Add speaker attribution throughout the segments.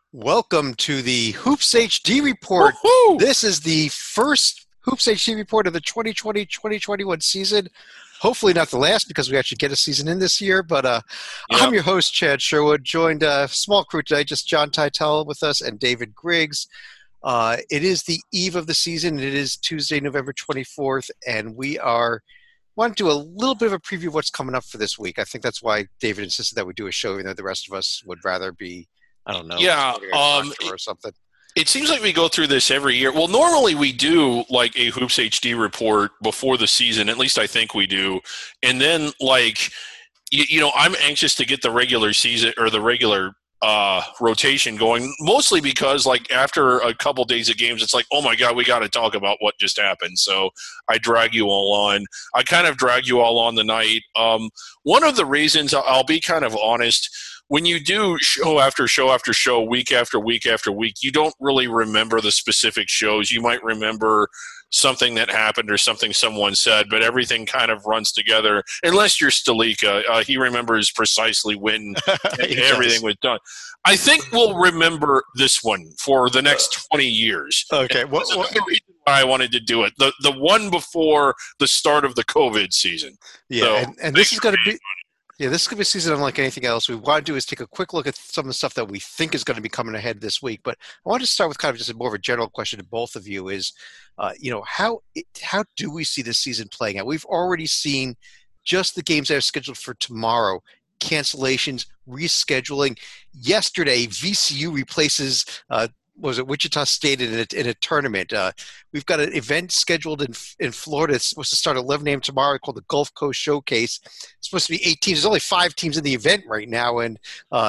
Speaker 1: Welcome to the Hoops HD report.
Speaker 2: Woohoo!
Speaker 1: This is the first Hoops HD report of the 2020-2021 season. Hopefully not the last because we actually get a season in this year, but I'm
Speaker 2: Yep.
Speaker 1: your host, Chad Sherwood, joined a small crew today, just John Teitel with us and David Griggs. It is the eve of the season. It is Tuesday, November 24th, and we want to do a little bit of a preview of what's coming up for this week. I think that's why David insisted that we do a show, even though the rest of us would rather be, I don't know,
Speaker 2: Yeah.
Speaker 1: supporting a doctor or something.
Speaker 2: It seems like we go through this every year. Well, normally we do like a Hoops HD report before the season. At least I think we do. And then I'm anxious to get the regular season or the regular rotation going, mostly because like after a couple days of games, it's like, oh my God, we got to talk about what just happened. So I drag you all on. I kind of drag you all on the night. One of the reasons, I'll be kind of honest, when you do show after show after show, week after week after week, you don't really remember the specific shows. You might remember something that happened or something someone said, but everything kind of runs together. Unless you're Stalika, he remembers precisely when everything was done. I think we'll remember this one for the next 20 years.
Speaker 1: Okay.
Speaker 2: That's the reason why I wanted to do it. The one before the start of the COVID season.
Speaker 1: Yeah,
Speaker 2: So,
Speaker 1: and this is going to be. Yeah, this is going to be a season unlike anything else. What we want to do is take a quick look at some of the stuff that we think is going to be coming ahead this week. But I want to start with kind of just more of a general question to both of you is, how do we see this season playing out? We've already seen just the games that are scheduled for tomorrow, cancellations, rescheduling. Yesterday, VCU replaces was it Wichita State in a tournament. We've got an event scheduled in Florida. It's supposed to start at 11 a.m. tomorrow called the Gulf Coast Showcase. It's supposed to be 8 teams. There's only 5 teams in the event right now, and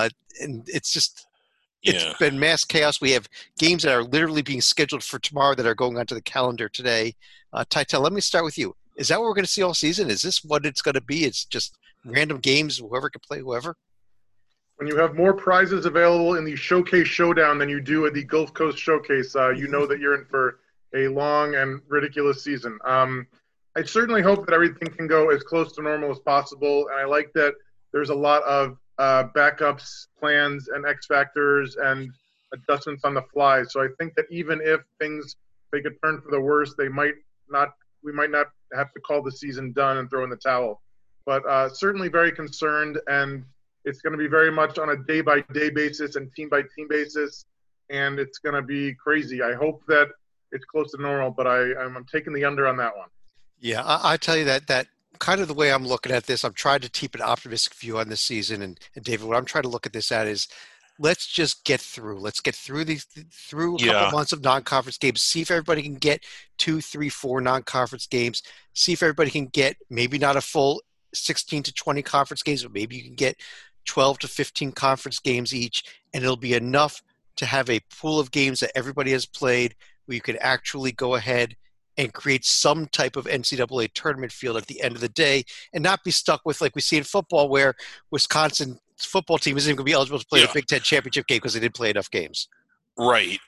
Speaker 1: it's just it's been mass chaos. We have games that are literally being scheduled for tomorrow that are going onto the calendar today. Taitel, let me start with you. Is that what we're going to see all season? Is this what it's going to be? It's just random games, whoever can play whoever?
Speaker 3: When you have more prizes available in the Showcase Showdown than you do at the Gulf Coast Showcase, you know that you're in for a long and ridiculous season. I certainly hope that everything can go as close to normal as possible, and I like that there's a lot of backups, plans, and X factors and adjustments on the fly. So I think that even if things take a turn for the worse, we might not have to call the season done and throw in the towel. But certainly very concerned, and it's going to be very much on a day-by-day basis and team-by-team basis, and it's going to be crazy. I hope that it's close to normal, but I'm taking the under on that one.
Speaker 1: Yeah, I tell you that kind of the way I'm looking at this, I'm trying to keep an optimistic view on this season. And David, what I'm trying to look at this at is let's just get through. Let's get through a couple months of non-conference games. See if everybody can get 2, 3, 4 non-conference games. See if everybody can get maybe not a full 16 to 20 conference games, but maybe you can get 12 to 15 conference games each, and it'll be enough to have a pool of games that everybody has played where you could actually go ahead and create some type of NCAA tournament field at the end of the day and not be stuck with, like we see in football, where Wisconsin's football team isn't going to be eligible to play a Big Ten championship game because they didn't play enough games.
Speaker 2: Right.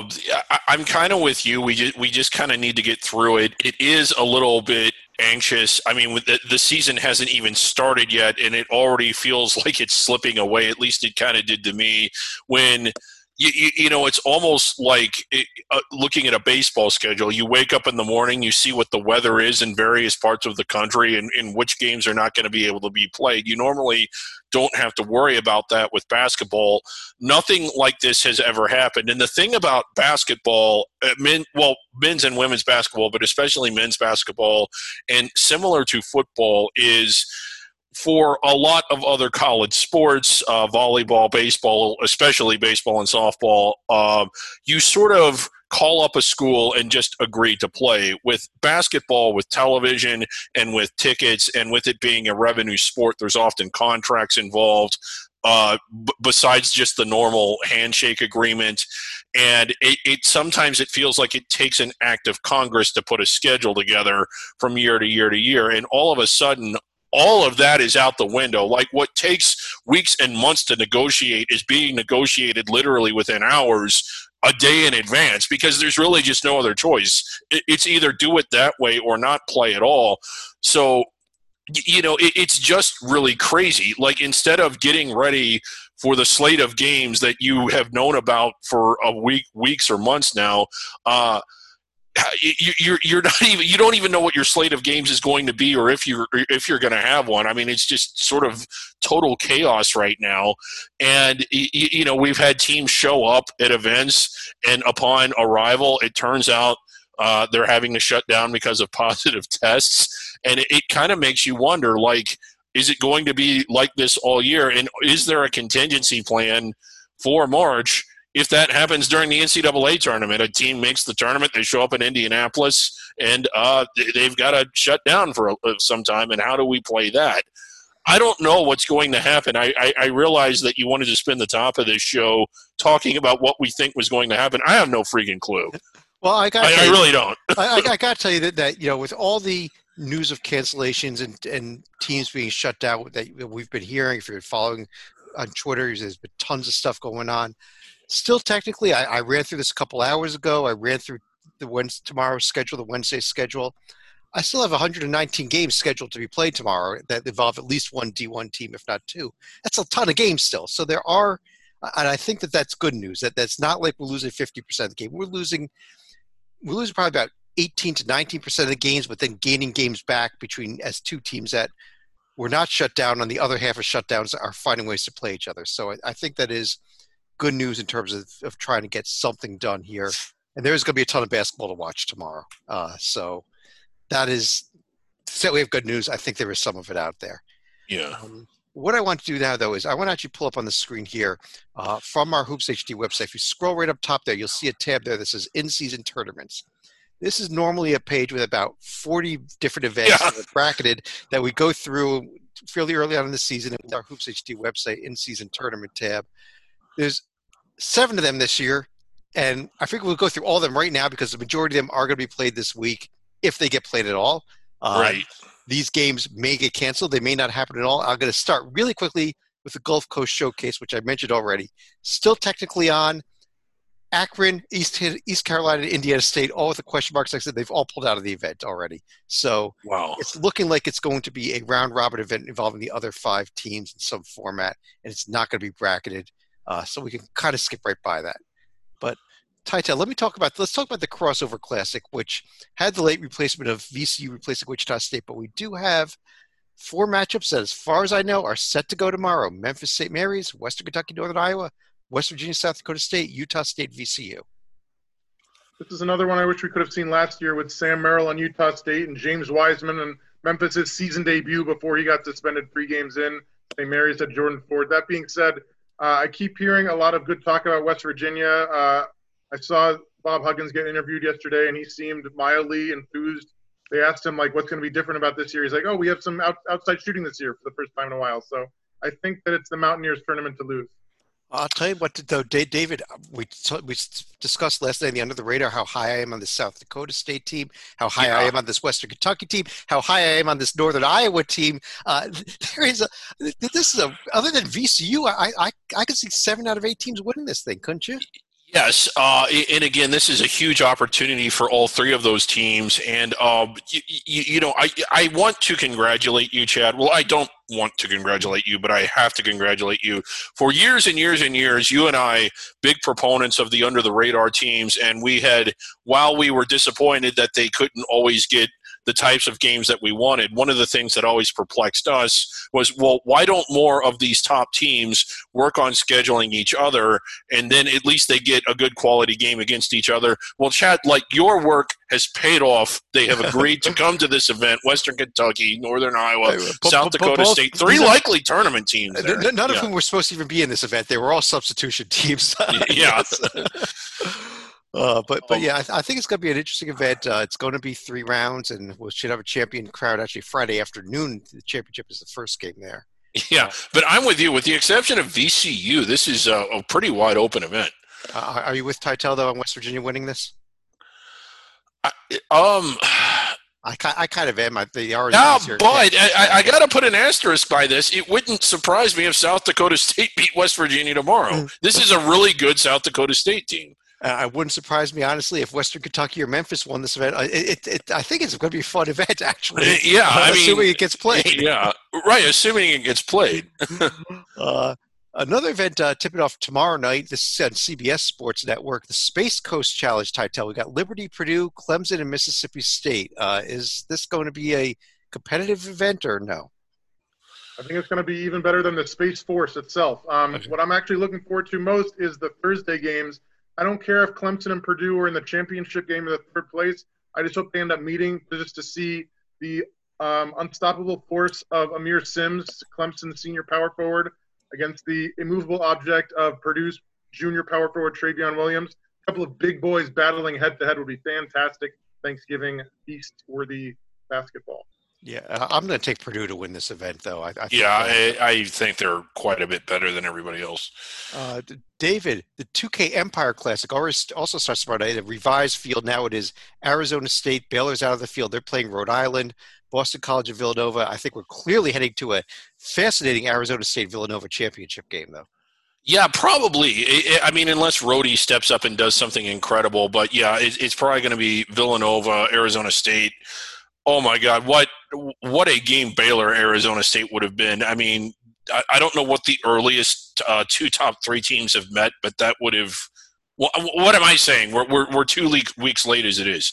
Speaker 2: I'm kind of with you. We just kind of need to get through it. It is a little bit anxious. I mean, the season hasn't even started yet, and it already feels like it's slipping away. At least it kind of did to me when it's almost like looking at a baseball schedule. You wake up in the morning, you see what the weather is in various parts of the country and which games are not going to be able to be played. You normally don't have to worry about that with basketball. Nothing like this has ever happened. And the thing about basketball, men's and women's basketball, but especially men's basketball, and similar to football, is for a lot of other college sports, volleyball, baseball, especially baseball and softball, you sort of call up a school and just agree to play. With basketball, with television and with tickets and with it being a revenue sport, there's often contracts involved besides just the normal handshake agreement. And it sometimes it feels like it takes an act of Congress to put a schedule together from year to year to year. And all of a sudden, all of that is out the window. Like what takes weeks and months to negotiate is being negotiated literally within hours, a day in advance, because there's really just no other choice. It's either do it that way or not play at all. So, it's just really crazy. Like instead of getting ready for the slate of games that you have known about for weeks or months now. You're not even, you don't even know what your slate of games is going to be, or if you're going to have one. I mean, it's just sort of total chaos right now. And we've had teams show up at events, and upon arrival, it turns out they're having to shut down because of positive tests. And it kind of makes you wonder, like, is it going to be like this all year? And is there a contingency plan for March? If that happens during the NCAA tournament, a team makes the tournament, they show up in Indianapolis, and they've got to shut down for some time, and how do we play that? I don't know what's going to happen. I realize that you wanted to spend the top of this show talking about what we think was going to happen. I have no freaking clue.
Speaker 1: Well, I
Speaker 2: really don't.
Speaker 1: I got to tell you that with all the news of cancellations and teams being shut down that we've been hearing, if you're following on Twitter, there's been tons of stuff going on. Still, technically, I ran through this a couple hours ago. I ran through tomorrow's schedule, the Wednesday schedule. I still have 119 games scheduled to be played tomorrow that involve at least one D1 team, if not two. That's a ton of games still. So there are, and I think that's good news. That's not like we're losing 50% of the game. We're losing probably about 18 to 19% of the games, but then gaining games back as two teams that were not shut down. On the other half of shutdowns are finding ways to play each other. So I think that is good news in terms of trying to get something done here. And there's going to be a ton of basketball to watch tomorrow. So we have good news. I think there is some of it out there.
Speaker 2: Yeah.
Speaker 1: What I want to do now, though, is I want to actually pull up on the screen here from our Hoops HD website. If you scroll right up top there, you'll see a tab there that says in-season tournaments. This is normally a page with about 40 different events that are bracketed that we go through fairly early on in the season with our Hoops HD website in-season tournament tab. There's 7 of them this year, and I figure we'll go through all of them right now because the majority of them are going to be played this week if they get played at all.
Speaker 2: Right.
Speaker 1: These games may get canceled. They may not happen at all. I'm going to start really quickly with the Gulf Coast Showcase, which I mentioned already. Still technically on. Akron, East Carolina, Indiana State, all with the question marks. Like I said, they've all pulled out of the event already. So It's looking like it's going to be a round-robin event involving the other 5 teams in some format, and it's not going to be bracketed. So we can kind of skip right by that. But Tytel, let's talk about the Crossover Classic, which had the late replacement of VCU replacing Wichita State, but we do have 4 matchups that, as far as I know, are set to go tomorrow. Memphis St. Mary's, Western Kentucky, Northern Iowa, West Virginia, South Dakota State, Utah State, VCU.
Speaker 3: This is another one I wish we could have seen last year with Sam Merrill on Utah State and James Wiseman and Memphis' season debut before he got suspended 3 games in. St. Mary's had Jordan Ford. That being said, I keep hearing a lot of good talk about West Virginia. I saw Bob Huggins get interviewed yesterday, and he seemed mildly enthused. They asked him, like, what's going to be different about this year? He's like, oh, we have some outside shooting this year for the first time in a while. So I think that it's the Mountaineers tournament to lose.
Speaker 1: I'll tell you what, though, David, we discussed last night in the Under the Radar how high I am on the South Dakota State team, how high I am on this Western Kentucky team, how high I am on this Northern Iowa team. Other than VCU, I could see 7 out of 8 teams winning this thing, couldn't you?
Speaker 2: Yes, and again, this is a huge opportunity for all 3 of those teams. And I want to congratulate you, Chad. Well, I don't want to congratulate you, but I have to congratulate you. For years and years and years, you and I, big proponents of the Under the Radar teams, and while we were disappointed that they couldn't always get the types of games that we wanted, one of the things that always perplexed us was, well, why don't more of these top teams work on scheduling each other, and then at least they get a good quality game against each other? Well, Chad, like, your work has paid off. They have agreed to come to this event. Western Kentucky, Northern Iowa, South Dakota State, 3 likely tournament teams there.
Speaker 1: None of whom were supposed to even be in this event. They were all substitution teams.
Speaker 2: Yeah.
Speaker 1: But yeah, I think it's going to be an interesting event. It's going to be 3 rounds, and we should have a champion crowd actually Friday afternoon. The championship is the first game there.
Speaker 2: Yeah, but I'm with you. With the exception of VCU, this is a pretty wide open event.
Speaker 1: Are you with Tytel, though, on West Virginia winning this? I kind of am. They are.
Speaker 2: But I got to put an asterisk by this. It wouldn't surprise me if South Dakota State beat West Virginia tomorrow. This is a really good South Dakota State team.
Speaker 1: It wouldn't surprise me, honestly, if Western Kentucky or Memphis won this event. I think it's going to be a fun event, actually.
Speaker 2: Yeah,
Speaker 1: assuming it gets played.
Speaker 2: Yeah, right. Assuming it gets played.
Speaker 1: Another event tipping off tomorrow night. This is on CBS Sports Network, the Space Coast Challenge title. We got Liberty, Purdue, Clemson, and Mississippi State. Is this going to be a competitive event or no?
Speaker 3: I think it's going to be even better than the Space Force itself.
Speaker 1: Okay.
Speaker 3: What I'm actually looking forward to most is the Thursday games. I don't care if Clemson and Purdue are in the championship game in the third place. I just hope they end up meeting just to see the unstoppable force of Amir Sims, Clemson's senior power forward, against the immovable object of Purdue's junior power forward, Travion Williams. A couple of big boys battling head-to-head would be fantastic. Thanksgiving feast-worthy basketball.
Speaker 1: Yeah, I'm going to take Purdue to win this event, though. I
Speaker 2: think they're quite a bit better than everybody else.
Speaker 1: David, the 2K Empire Classic also starts tomorrow night. A revised field now. It is Arizona State. Baylor's out of the field. They're playing Rhode Island. Boston College and Villanova. I think we're clearly heading to a fascinating Arizona State-Villanova championship game, though.
Speaker 2: Yeah, probably. I mean, unless Rhodey steps up and does something incredible. But, yeah, it's probably going to be Villanova, Arizona State. Oh, my God, what a game Baylor, Arizona State would have been. I mean, I don't know what the earliest two top three teams have met, but that would have – what am I saying? We're 2 weeks late as it is.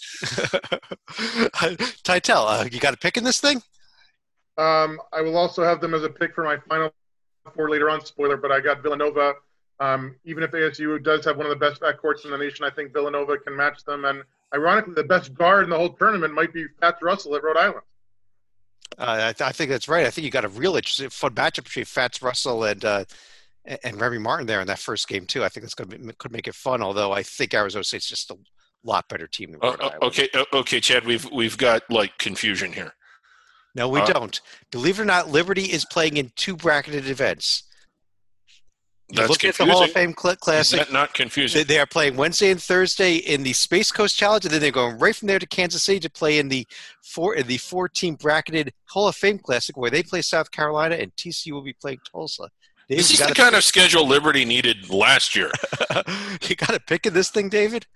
Speaker 1: Titel, you got a pick in this thing?
Speaker 3: I will also have them as a pick for my final four later on. Spoiler, but I got Villanova. Even if ASU does have one of the best backcourts in the nation, I think Villanova can match them. And ironically, the best guard in the whole tournament might be Fats Russell at Rhode Island.
Speaker 1: I think that's right. I think you got a real interesting, fun matchup between Fats Russell and Remy Martin there in that first game too. I think that's could make it fun. Although I think Arizona State's just a lot better team than Rhode Island.
Speaker 2: Okay, Chad. We've got like confusion here.
Speaker 1: No, we don't. Believe it or not, Liberty is playing in 2 bracketed events.
Speaker 2: That's confusing.
Speaker 1: At the Hall of Fame Classic.
Speaker 2: Is that not confusing?
Speaker 1: They are playing Wednesday and Thursday in the Space Coast Challenge, and then they're going right from there to Kansas City to play in the 4-team bracketed Hall of Fame Classic, where they play South Carolina and TCU will be playing Tulsa. David,
Speaker 2: this is the kind of schedule Liberty needed last year.
Speaker 1: You got a pick in this thing, David?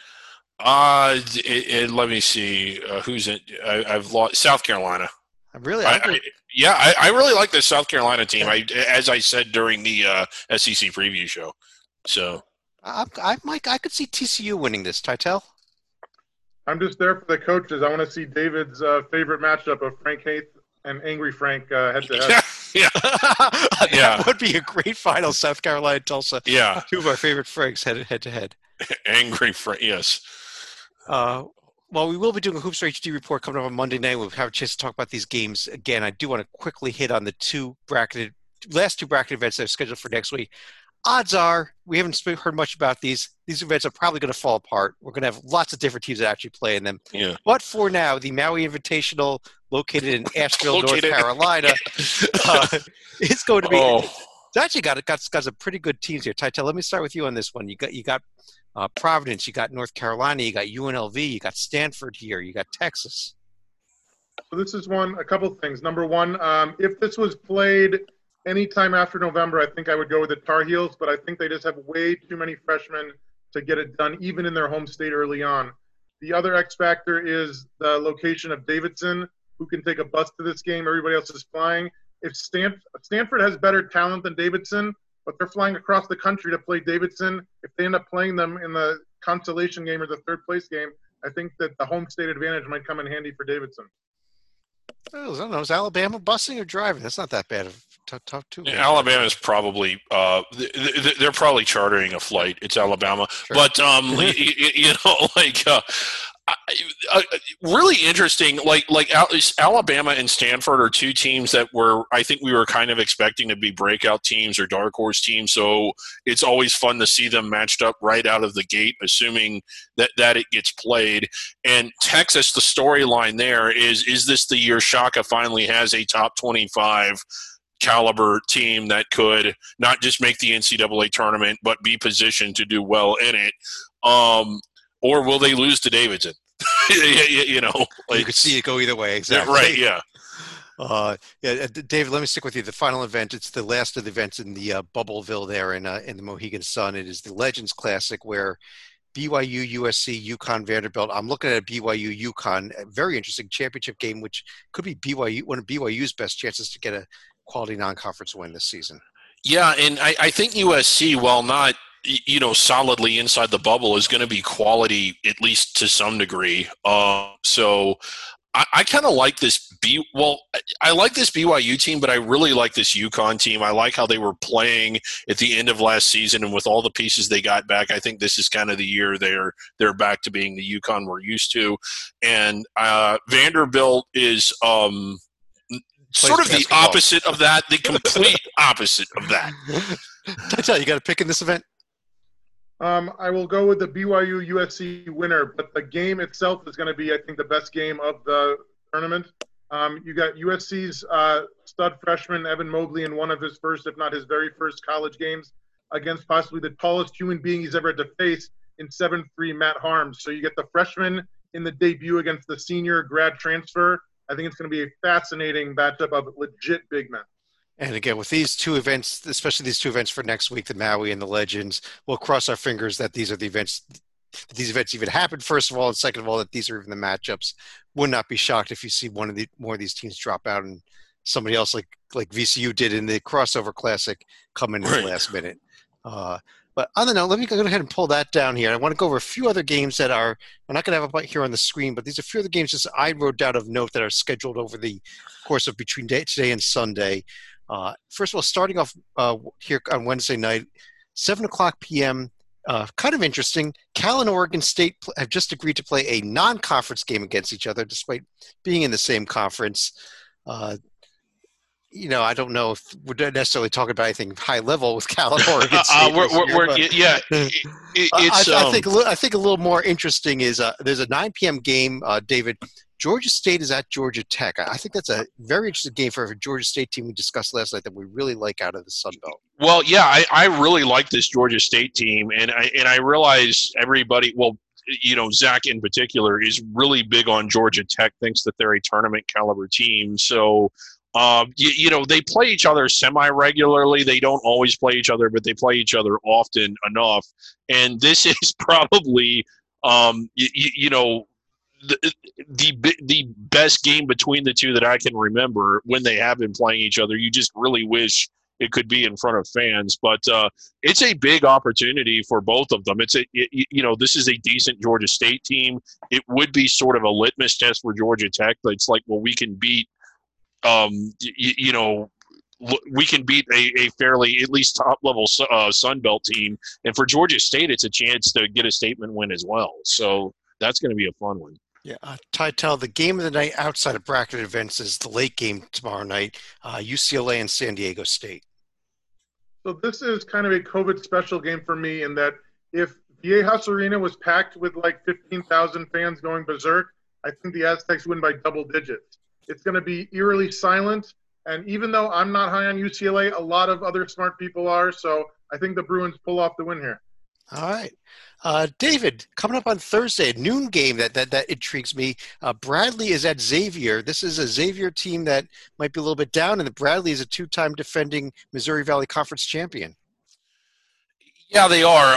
Speaker 2: Let me see. Who's it? I've lost South Carolina.
Speaker 1: I really
Speaker 2: like this South Carolina team. As I said during the SEC preview show. So
Speaker 1: I could see TCU winning this. Titel?
Speaker 3: I'm just there for the coaches. I want to see David's favorite matchup of Frank Haith and Angry Frank head to head.
Speaker 2: Yeah.
Speaker 1: That would be a great final. South Carolina, Tulsa.
Speaker 2: Yeah.
Speaker 1: 2 of our favorite Franks head to head.
Speaker 2: Angry Frank. Yes.
Speaker 1: Well, we will be doing a Hoops HD report coming up on Monday night. We'll have a chance to talk about these games again. I do want to quickly hit on the last two bracketed events that are scheduled for next week. Odds are, we haven't heard much about these. These events are probably going to fall apart. We're going to have lots of different teams that actually play in them.
Speaker 2: Yeah.
Speaker 1: But for now, the Maui Invitational, located in Asheville, North Carolina, it's going to be. It's actually got some pretty good teams here. Titel, let me start with you on this one. You got Providence, you got North Carolina, you got UNLV, you got Stanford here, you got Texas.
Speaker 3: So this is a couple of things. Number one, if this was played anytime after November, I think I would go with the Tar Heels, but I think they just have way too many freshmen to get it done, even in their home state early on. The other X factor is the location of Davidson, who can take a bus to this game. Everybody else is flying. If Stanford has better talent than Davidson, but they're flying across the country to play Davidson, if they end up playing them in the consolation game or the third place game, I think that the home state advantage might come in handy for Davidson.
Speaker 1: I don't know. Is Alabama busing or driving? That's not that bad of tough too.
Speaker 2: Yeah, Alabama's probably they're probably chartering a flight. It's Alabama, sure. But really interesting. Like Alabama and Stanford are 2 teams that I think we were kind of expecting to be breakout teams or dark horse teams. So it's always fun to see them matched up right out of the gate, assuming that it gets played. And Texas, the storyline there is this the year Shaka finally has a top 25 caliber team that could not just make the NCAA tournament, but be positioned to do well in it? Or will they lose to Davidson? You
Speaker 1: could see it go either way. Exactly.
Speaker 2: Right. Yeah.
Speaker 1: David, let me stick with you. The final event, it's the last of the events in the Bubbleville there in the Mohegan Sun. It is the Legends Classic where BYU, USC, UConn, Vanderbilt. I'm looking at a BYU, UConn, a very interesting championship game, which could be one of BYU's best chances to get a quality non-conference win this season.
Speaker 2: Yeah, and I think USC, while not solidly inside the bubble, is going to be quality at least to some degree. So I kind of like this I like this BYU team, but I really like this UConn team. I like how they were playing at the end of last season, and with all the pieces they got back, I think this is kind of the year they're back to being the UConn we're used to. And Vanderbilt is sort of the opposite of that, the complete opposite of that.
Speaker 1: Titel, you got a pick in this event?
Speaker 3: I will go with the BYU USC winner, but the game itself is going to be, I think, the best game of the tournament. You got USC's stud freshman Evan Mobley in one of his first, if not his very first college games against possibly the tallest human being he's ever had to face in 7'3" Matt Harms. So you get the freshman in the debut against the senior grad transfer. I think it's going to be a fascinating matchup of legit big men.
Speaker 1: And again, with these two events, especially these two events for next week, the Maui and the Legends, we'll cross our fingers that these are the events, that these events even happened, first of all, and second of all, that these are even the matchups. Would not be shocked if you see more of these teams drop out and somebody else like VCU did in the crossover classic come in the last minute. But on the note, let me go ahead and pull that down here. I want to go over a few other games that are – I'm not going to have a here on the screen, but these are a few other games just I wrote down of note that are scheduled over the course of between today and Sunday. First of all, starting off here on Wednesday night, 7 o'clock p.m., kind of interesting. Cal and Oregon State have just agreed to play a non-conference game against each other despite being in the same conference. I don't know if we're necessarily talking about anything high level with Cal and Oregon State. I think a little more interesting is there's a 9 p.m. game, David. Georgia State is at Georgia Tech. I think that's a very interesting game for a Georgia State team we discussed last night that we really like out of the Sun Belt.
Speaker 2: Well, yeah, I really like this Georgia State team, and I realize everybody, Zach in particular, is really big on Georgia Tech, thinks that they're a tournament caliber team. So, they play each other semi-regularly. They don't always play each other, but they play each other often enough. And this is probably, the best game between the two that I can remember when they have been playing each other. You just really wish it could be in front of fans, but it's a big opportunity for both of them. This is a decent Georgia State team. It would be sort of a litmus test for Georgia Tech. But it's like, well, we can beat, we can beat a fairly at least top level Sun Belt team, and for Georgia State, it's a chance to get a statement win as well. So that's going to be a fun one.
Speaker 1: Yeah, Titel, the game of the night outside of bracket events is the late game tomorrow night, UCLA and San Diego State.
Speaker 3: So this is kind of a COVID special game for me in that if Viejas Arena was packed with like 15,000 fans going berserk, I think the Aztecs win by double digits. It's going to be eerily silent, and even though I'm not high on UCLA, a lot of other smart people are, so I think the Bruins pull off the win here.
Speaker 1: All right. David, coming up on Thursday, a noon game that intrigues me. Bradley is at Xavier. This is a Xavier team that might be a little bit down, and Bradley is a two-time defending Missouri Valley Conference champion.
Speaker 2: Yeah, they are.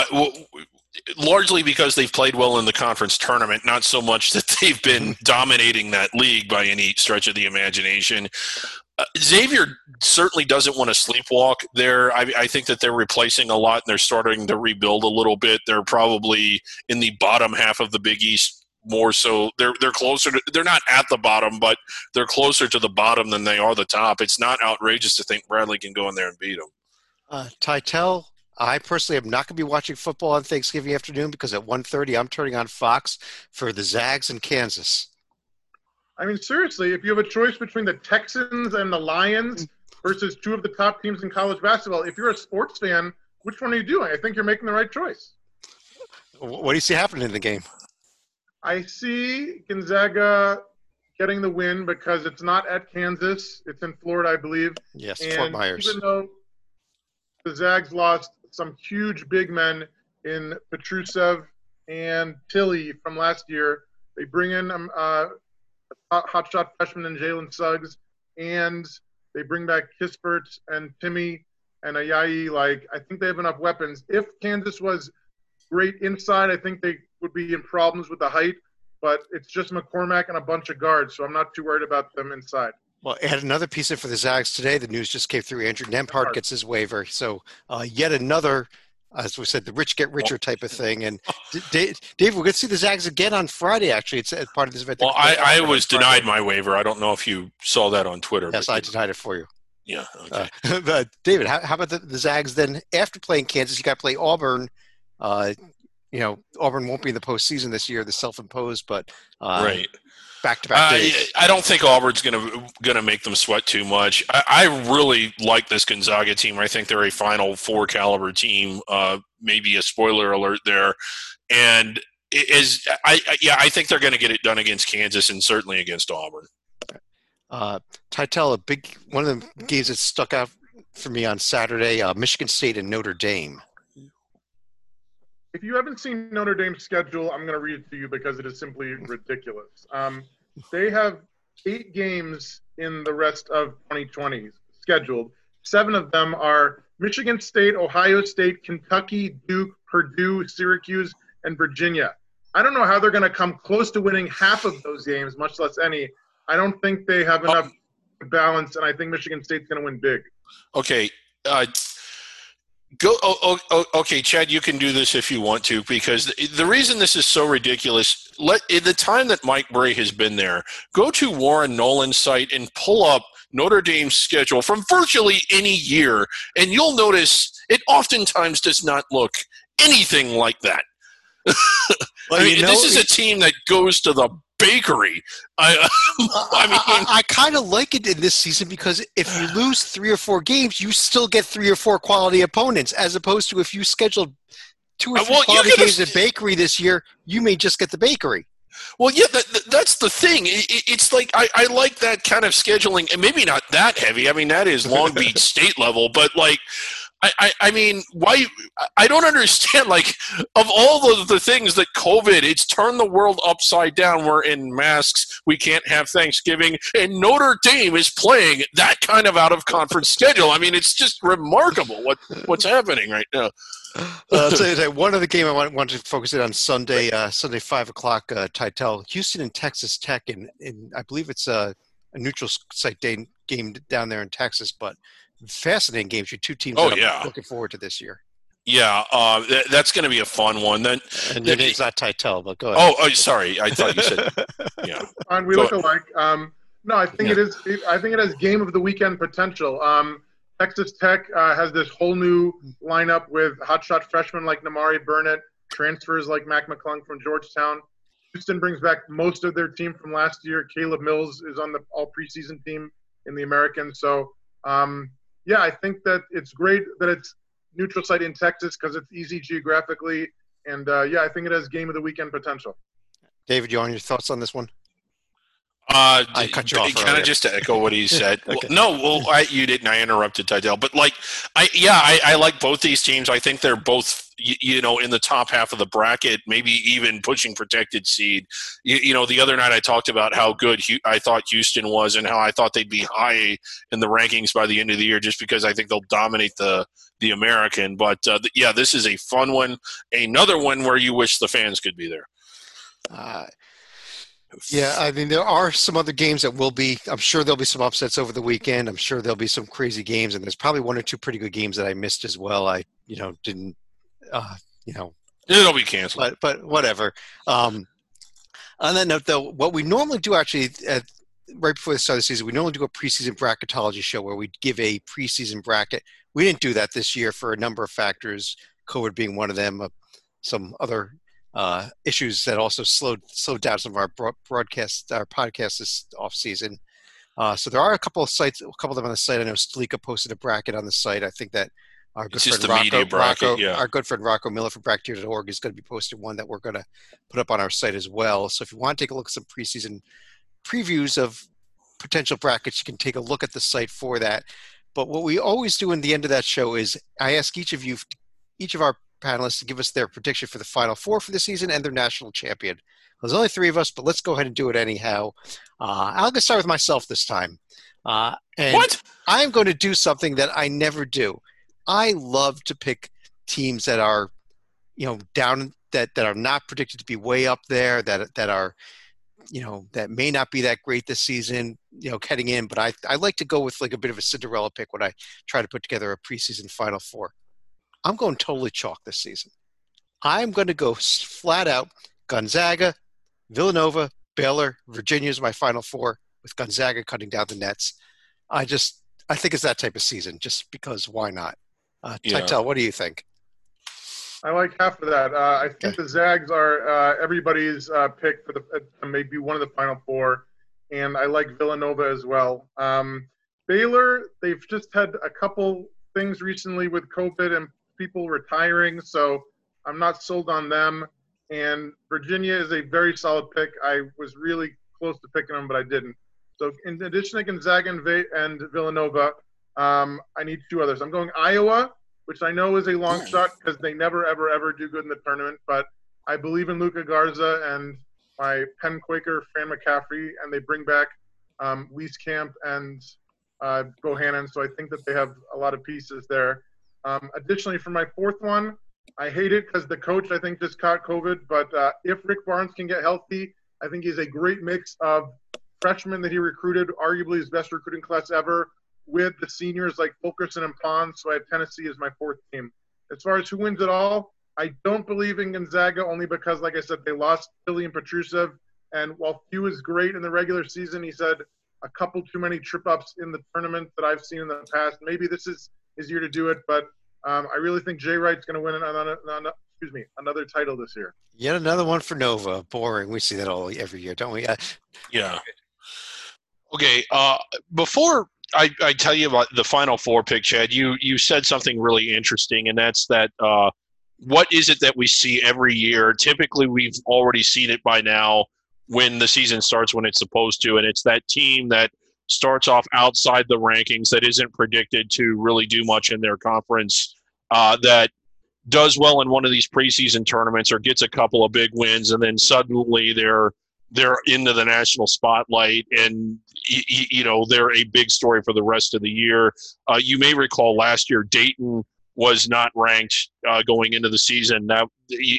Speaker 2: Largely because they've played well in the conference tournament, not so much that they've been dominating that league by any stretch of the imagination. Xavier certainly doesn't want to sleepwalk there. I think that they're replacing a lot, and they're starting to rebuild a little bit. They're probably in the bottom half of the Big East more so. They're closer to – they're not at the bottom, but they're closer to the bottom than they are the top. It's not outrageous to think Bradley can go in there and beat them.
Speaker 1: Titel, I personally am not going to be watching football on Thanksgiving afternoon because at 1:30 I'm turning on Fox for the Zags in Kansas.
Speaker 3: I mean, seriously, if you have a choice between the Texans and the Lions versus two of the top teams in college basketball, if you're a sports fan, which one are you doing? I think you're making the right choice.
Speaker 1: What do you see happening in the game?
Speaker 3: I see Gonzaga getting the win because it's not at Kansas. It's in Florida, I believe.
Speaker 1: Yes,
Speaker 3: and
Speaker 1: Fort Myers.
Speaker 3: Even though the Zags lost some huge big men in Petrusev and Tilly from last year, they bring in hotshot freshman and Jalen Suggs, and they bring back Kispert and Timmy and Ayayi. I think they have enough weapons. If Kansas was great inside, I think they would be in problems with the height, but it's just McCormack and a bunch of guards, so I'm not too worried about them inside.
Speaker 1: Well, add another piece in for the Zags today. The news just came through. Andrew Nembhard gets his waiver. So yet another, as we said, the rich get richer type of thing. And Dave, we're going to see the Zags again on Friday, actually. It's part of this event.
Speaker 2: Well, I was denied my waiver. I don't know if you saw that on Twitter.
Speaker 1: Yes, I denied it for you.
Speaker 2: Yeah. Okay.
Speaker 1: But David, how about the Zags then? After playing Kansas, you got to play Auburn. Auburn won't be in the postseason this year, the self-imposed, but
Speaker 2: right.
Speaker 1: Back-to-back days.
Speaker 2: I don't think Auburn's gonna make them sweat too much. I really like this Gonzaga team. I think they're a Final Four caliber team. Maybe a spoiler alert there, and I think they're going to get it done against Kansas and certainly against Auburn.
Speaker 1: Titel, one of the games that stuck out for me on Saturday, Michigan State and Notre Dame.
Speaker 3: If you haven't seen Notre Dame's schedule, I'm going to read it to you because it is simply ridiculous. They have 8 games in the rest of 2020 scheduled. 7 of them are Michigan State, Ohio State, Kentucky, Duke, Purdue, Syracuse, and Virginia. I don't know how they're going to come close to winning half of those games, much less any. I don't think they have enough balance, and I think Michigan State's going to win big.
Speaker 2: Okay. Okay, Chad, you can do this if you want to, because the reason this is so ridiculous, in the time that Mike Brey has been there, go to Warren Nolan's site and pull up Notre Dame's schedule from virtually any year, and you'll notice it oftentimes does not look anything like that.
Speaker 1: Well,
Speaker 2: this is a team that goes to the bakery.
Speaker 1: I kind of like it in this season because if you lose 3 or 4 games, you still get 3 or 4 quality opponents, as opposed to if you scheduled 2 or 3 quality games at bakery this year, you may just get the bakery.
Speaker 2: Well, yeah, that's the thing. It's like I like that kind of scheduling, and maybe not that heavy. I mean, that is Long Beach state level, but like – I mean, why? I don't understand. Like, of all of the things that COVID, it's turned the world upside down. We're in masks. We can't have Thanksgiving. And Notre Dame is playing that kind of out-of-conference schedule. I mean, it's just remarkable what's happening right now.
Speaker 1: I'll tell you, one other game I want to focus in on Sunday 5 o'clock, Titel, Houston and Texas Tech. And I believe it's a neutral site game down there in Texas, but fascinating games. Your 2 teams I'm looking forward to this year.
Speaker 2: Yeah, that's going to be a fun one. Then,
Speaker 1: and your name's not Titel, but go ahead.
Speaker 2: Oh, sorry. I thought you said, yeah.
Speaker 3: And we look alike. No, I think it is. I think it has game of the weekend potential. Texas Tech has this whole new lineup with hotshot freshmen like Namari Burnett, transfers like Mac McClung from Georgetown. Houston brings back most of their team from last year. Caleb Mills is on the all preseason team in the American. So, I think that it's great that it's neutral site in Texas because it's easy geographically. And, I think it has game of the weekend potential.
Speaker 1: David, you on your thoughts on this one?
Speaker 2: I
Speaker 1: cut you off
Speaker 2: kind of just to echo what he said.
Speaker 1: Okay.
Speaker 2: You didn't. I interrupted Titel. But, I like both these teams. I think they're both, in the top half of the bracket, maybe even pushing protected seed. The other night I talked about how good I thought Houston was and how I thought they'd be high in the rankings by the end of the year just because I think they'll dominate the American. But, this is a fun one. Another one where you wish the fans could be there.
Speaker 1: I mean, there are some other games that will be – I'm sure there'll be some upsets over the weekend. I'm sure there'll be some crazy games, and there's probably 1 or 2 pretty good games that I missed as well. I, didn't
Speaker 2: It'll be canceled.
Speaker 1: But whatever. On that note, though, what we normally do actually right before the start of the season, we normally do a preseason bracketology show where we give a preseason bracket. We didn't do that this year for a number of factors, COVID being one of them, some other issues that also slowed down some of our podcasts this off season. So there are a couple of them on the site. I know Stalika posted a bracket on the site. I think that our good friend Rocco Miller from Bracketeer.org is going to be posting one that we're going to put up on our site as well. So if you want to take a look at some preseason previews of potential brackets, you can take a look at the site for that. But what we always do in the end of that show is I ask each of our panelists to give us their prediction for the Final Four for the season and their national champion. There's only 3 of us, but let's go ahead and do it anyhow. I'll get started with myself this time.
Speaker 2: What?
Speaker 1: I'm going to do something that I never do. I love to pick teams that are, down, that are not predicted to be way up there, that are that may not be that great this season, heading in. But I like to go with like a bit of a Cinderella pick when I try to put together a preseason Final Four. I'm going totally chalk this season. I'm going to go flat out Gonzaga, Villanova, Baylor, Virginia is my Final Four, with Gonzaga cutting down the nets. I think it's that type of season, just because why not? Titel, what do you think?
Speaker 3: I like half of that. I think the Zags are everybody's pick for maybe one of the Final Four, and I like Villanova as well. Baylor, they've just had a couple things recently with COVID and people retiring, so I'm not sold on them. And Virginia is a very solid pick. I was really close to picking them, but I didn't. So in addition to Gonzaga and Villanova, I need two others. I'm going Iowa, which I know is a long shot because they never, ever, ever do good in the tournament. But I believe in Luka Garza and my Penn Quaker, Fran McCaffrey, and they bring back Wieskamp and Bohannon. So I think that they have a lot of pieces there. Additionally, for my fourth one, I hate it because the coach, I think, just caught COVID. But if Rick Barnes can get healthy, I think he's a great mix of freshmen that he recruited, arguably his best recruiting class ever, with the seniors like Fulkerson and Pons. So I have Tennessee as my fourth team. As far as who wins it all, I don't believe in Gonzaga only because, like I said, they lost Billy and Petrusev. And while Few is great in the regular season, he said a couple too many trip-ups in the tournament that I've seen in the past. Maybe this is his year to do it, but I really think Jay Wright's going to win another title this year.
Speaker 1: Yet another one for Nova. Boring. We see that every year, don't we?
Speaker 2: Yeah. Okay. Before I tell you about the Final Four pick, Chad, you said something really interesting, and that's that what is it that we see every year? Typically, we've already seen it by now when the season starts when it's supposed to, and it's that team that starts off outside the rankings that isn't predicted to really do much in their conference, that does well in one of these preseason tournaments or gets a couple of big wins, and then suddenly they're into the national spotlight, and they're a big story for the rest of the year. You may recall last year Dayton was not ranked going into the season. Now,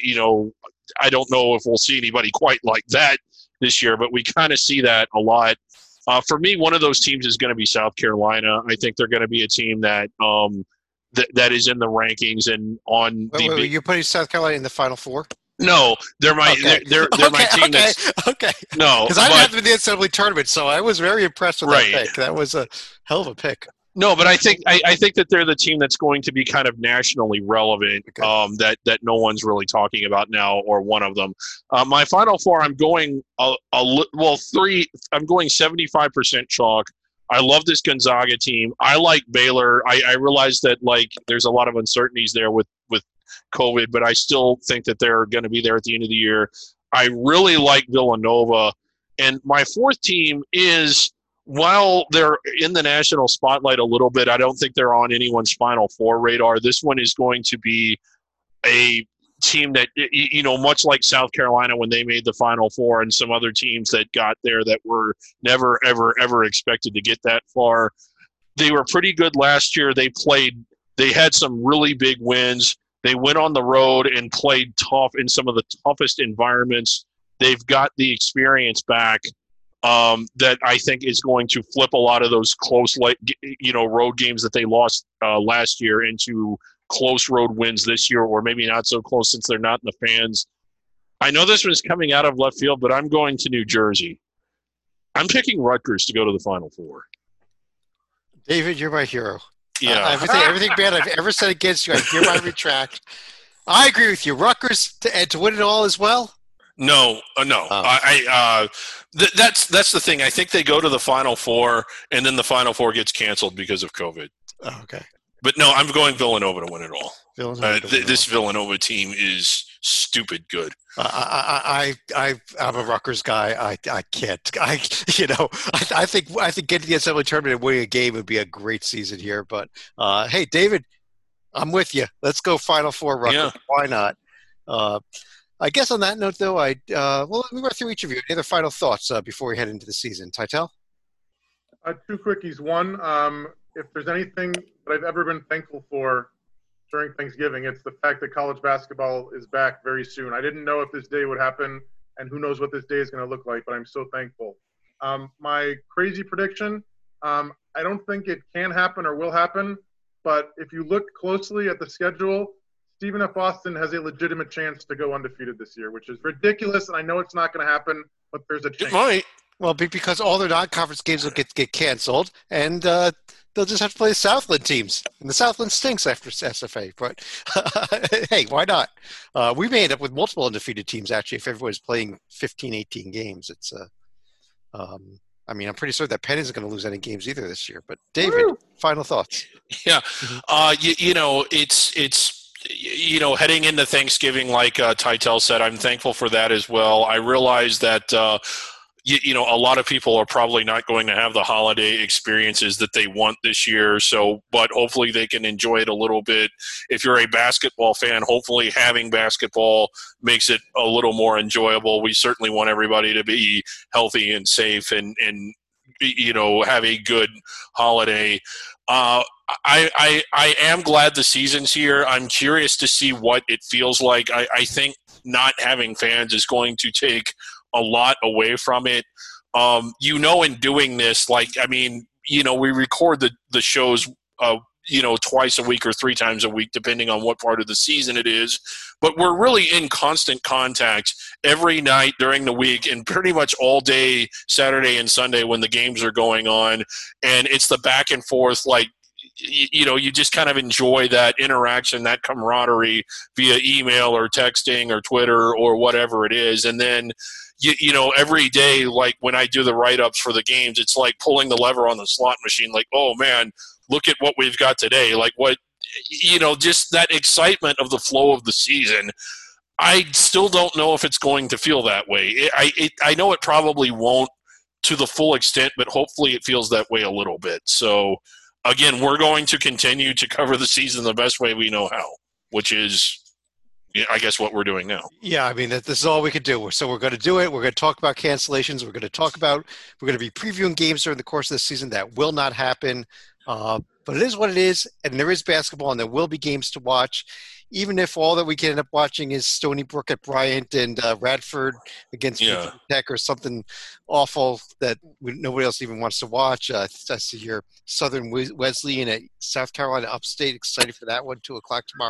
Speaker 2: I don't know if we'll see anybody quite like that this year, but we kind of see that a lot. For me, one of those teams is going to be South Carolina. I think they're going to be a team that that is in the rankings and on.
Speaker 1: Wait, you're putting South Carolina in the Final Four?
Speaker 2: No, they're my they're my team.
Speaker 1: Okay.
Speaker 2: No,
Speaker 1: because I didn't have the NCAA tournament, so I was very impressed with that pick. That was a hell of a pick.
Speaker 2: No, but I think that they're the team that's going to be kind of nationally relevant. Okay. That no one's really talking about now, or one of them. My Final Four, I'm going three. I'm going 75% chalk. I love this Gonzaga team. I like Baylor. I realize that there's a lot of uncertainties there with COVID, but I still think that they're going to be there at the end of the year. I really like Villanova. And my fourth team is, while they're in the national spotlight a little bit, I don't think they're on anyone's Final Four radar. This one is going to be a team that, much like South Carolina when they made the Final Four and some other teams that got there that were never, ever, ever expected to get that far. They were pretty good last year. They had some really big wins. They went on the road and played tough in some of the toughest environments. They've got the experience back that I think is going to flip a lot of those close, road games that they lost last year into close road wins this year, or maybe not so close since they're not in the fans. I know this one's coming out of left field, but I'm going to New Jersey. I'm picking Rutgers to go to the Final Four.
Speaker 1: David, you're my hero.
Speaker 2: Yeah.
Speaker 1: Everything bad I've ever said against you, I hereby retract. I agree with you. Rutgers to win it all as well?
Speaker 2: No. Oh. That's the thing. I think they go to the Final Four, and then the Final Four gets canceled because of COVID.
Speaker 1: Oh, okay.
Speaker 2: But no, I'm going Villanova to win it all.
Speaker 1: Villanova.
Speaker 2: This Villanova team is stupid good.
Speaker 1: I'm a Rutgers guy. I can't. I think getting to the NCAA tournament and winning a game would be a great season here. But hey, David, I'm with you. Let's go Final Four Rutgers. Yeah. Why not? I guess on that note, though, let me go through each of you. Any other final thoughts before we head into the season? Titel?
Speaker 3: Two quickies. One, if there's anything that I've ever been thankful for during Thanksgiving, it's the fact that college basketball is back very soon. I didn't know if this day would happen and who knows what this day is going to look like, but I'm so thankful. My crazy prediction, I don't think it can happen or will happen, but if you look closely at the schedule, Stephen F. Austin has a legitimate chance to go undefeated this year, which is ridiculous, and I know it's not going to happen, but there's a chance.
Speaker 2: It might.
Speaker 1: Well, because all their non-conference games will get canceled, and they'll just have to play the Southland teams. And the Southland stinks after SFA, but hey, why not? We may end up with multiple undefeated teams, actually, if everyone's playing 15, 18 games. It's I mean, I'm pretty sure that Penn isn't going to lose any games either this year. But David, final thoughts?
Speaker 2: Yeah, it's heading into Thanksgiving, like Tytel said, I'm thankful for that as well. I realize that a lot of people are probably not going to have the holiday experiences that they want this year. So, but hopefully they can enjoy it a little bit. If you're a basketball fan, hopefully having basketball makes it a little more enjoyable. We certainly want everybody to be healthy and safe and have a good holiday. I am glad the season's here. I'm curious to see what it feels like. I think not having fans is going to take a lot away from it. In doing this, we record the shows, twice a week or 3 times a week, depending on what part of the season it is. But we're really in constant contact every night during the week and pretty much all day Saturday and Sunday when the games are going on. And it's the back and forth, you just kind of enjoy that interaction, that camaraderie via email or texting or Twitter or whatever it is. And then, every day, like when I do the write-ups for the games, it's like pulling the lever on the slot machine, like, oh man, look at what we've got today. Like just that excitement of the flow of the season. I still don't know if it's going to feel that way. I know it probably won't to the full extent, but hopefully it feels that way a little bit. So, again, we're going to continue to cover the season the best way we know how, which is, I guess, what we're doing now.
Speaker 1: Yeah, I mean, this is all we could do. So we're going to do it. We're going to talk about cancellations. We're going to be previewing games during the course of the season that will not happen. But it is what it is, and there is basketball, and there will be games to watch. Even if all that we can end up watching is Stony Brook at Bryant and Radford against Virginia Tech or something awful that nobody else even wants to watch. I see your Southern Wesleyan at South Carolina Upstate. Excited for that one, 2:00 tomorrow.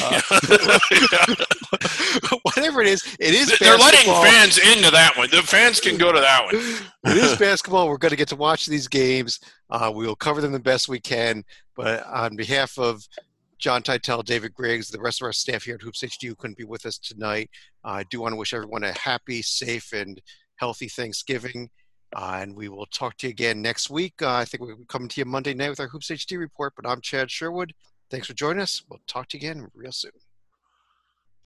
Speaker 1: Whatever it is basketball.
Speaker 2: They're letting fans into that one. The fans can go to that one.
Speaker 1: It is basketball. We're going to get to watch these games. We will cover them the best we can. But on behalf of John Tytel, David Griggs, the rest of our staff here at Hoops HQ who couldn't be with us tonight, I do want to wish everyone a happy, safe, and healthy Thanksgiving. And we will talk to you again next week. I think we'll be coming to you Monday night with our Hoops HD report. But I'm Chad Sherwood. Thanks for joining us. We'll talk to you again real soon.